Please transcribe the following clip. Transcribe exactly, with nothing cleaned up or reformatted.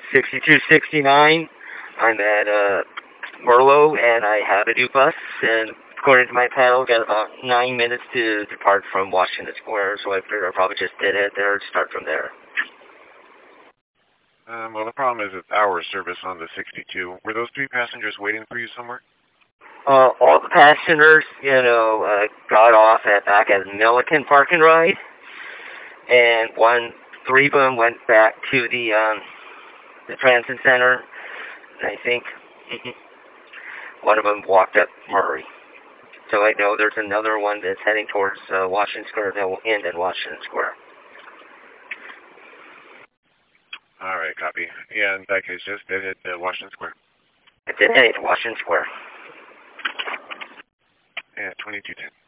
sixty-two sixty-nine. I'm at uh, Merlot, and I have a new bus, and according to my panel, got about nine minutes to depart from Washington Square, so I figured I'll probably just dead head there and start from there. Um, well, the problem is it's hour service on the sixty-two. Were those three passengers waiting for you somewhere? Uh, all the passengers, you know, uh, got off at back at Milliken Park and Ride, and one, three of them went back to the um, the transit center. I think one of them walked up Murray. So I know there's another one that's heading towards uh, Washington Square that will end at Washington Square. All right, copy. Yeah, in that case, just dead head to Washington Square. I did head to Washington Square. Yeah, twenty-two ten.